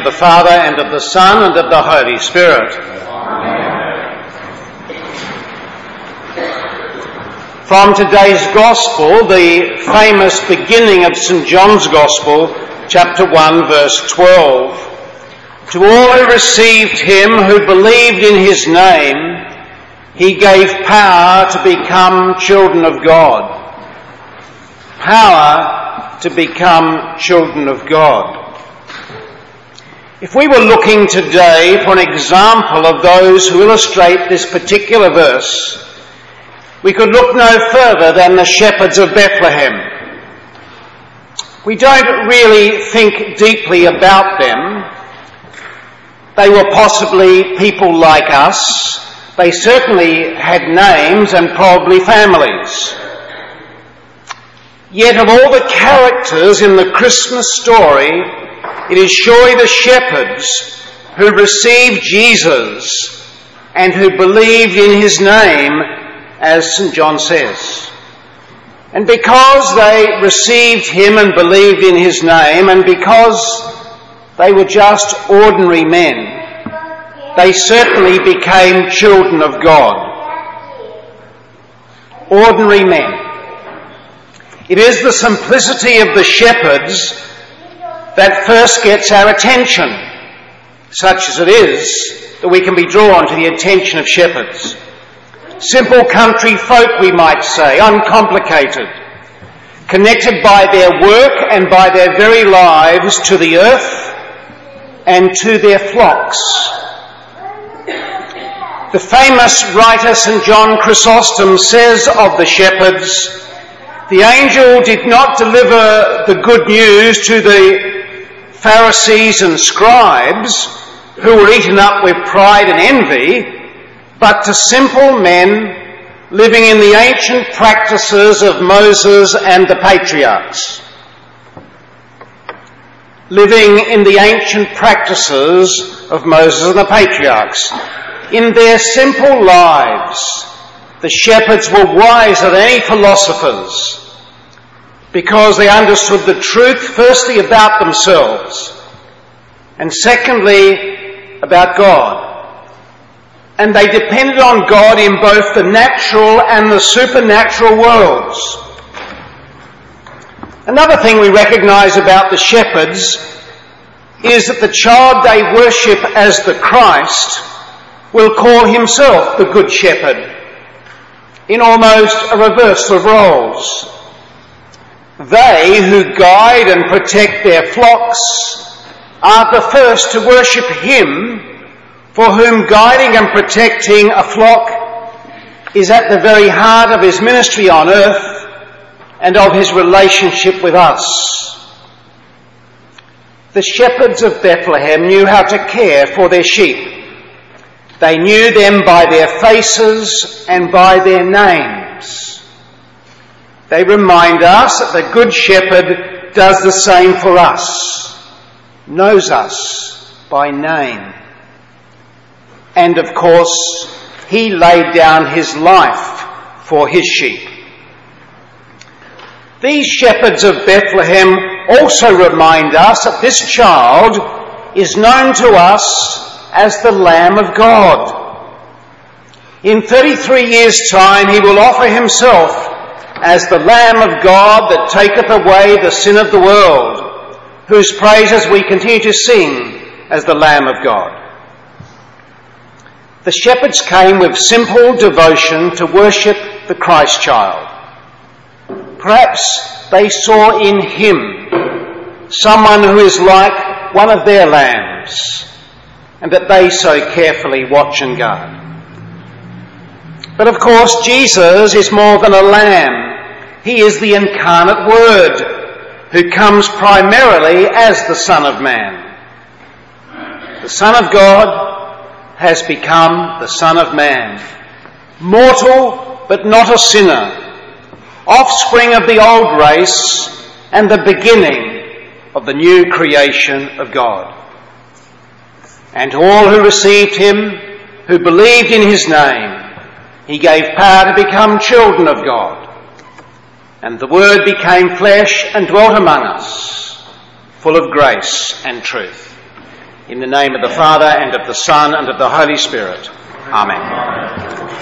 the Father, and of the Son, and of the Holy Spirit. Amen. From today's Gospel, the famous beginning of St. John's Gospel, chapter 1, verse 12. To all who received him, who believed in his name, he gave power to become children of God. Power to become children of God. If we were looking today for an example of those who illustrate this particular verse, we could look no further than the shepherds of Bethlehem. We don't really think deeply about them. They were possibly people like us. They certainly had names and probably families. Yet of all the characters in the Christmas story, it is surely the shepherds who received Jesus and who believed in his name, as St. John says. And because they received him and believed in his name, and because they were just ordinary men, they certainly became children of God. Ordinary men. It is the simplicity of the shepherds that first gets our attention, such as it is that we can be drawn to the attention of shepherds. Simple country folk, we might say, uncomplicated, connected by their work and by their very lives to the earth and to their flocks. The famous writer St. John Chrysostom says of the shepherds, the angel did not deliver the good news to the Pharisees and scribes who were eaten up with pride and envy, but to simple men living in the ancient practices of Moses and the patriarchs. Living in the ancient practices of Moses and the patriarchs. In their simple lives, the shepherds were wiser than any philosophers because they understood the truth, firstly about themselves, and secondly about God. And they depended on God in both the natural and the supernatural worlds. Another thing we recognise about the shepherds is that the child they worship as the Christ will call himself the Good Shepherd, in almost a reversal of roles. They who guide and protect their flocks are the first to worship him, for whom guiding and protecting a flock is at the very heart of his ministry on earth and of his relationship with us. The shepherds of Bethlehem knew how to care for their sheep. They knew them by their faces and by their names. They remind us that the Good Shepherd does the same for us, knows us by name. And of course, he laid down his life for his sheep. These shepherds of Bethlehem also remind us that this child is known to us as the Lamb of God. In 33 years' time he will offer himself as the Lamb of God that taketh away the sin of the world, whose praises we continue to sing as the Lamb of God. The shepherds came with simple devotion to worship the Christ child. Perhaps they saw in him someone who is like one of their lambs, and that they so carefully watch and guard. But of course, Jesus is more than a lamb. He is the incarnate Word, who comes primarily as the Son of Man. The Son of God has become the Son of Man. Mortal, but not a sinner. Offspring of the old race and the beginning of the new creation of God. And to all who received him, who believed in his name, he gave power to become children of God. And the Word became flesh and dwelt among us, full of grace and truth. In the name of the Father, and of the Son, and of the Holy Spirit. Amen.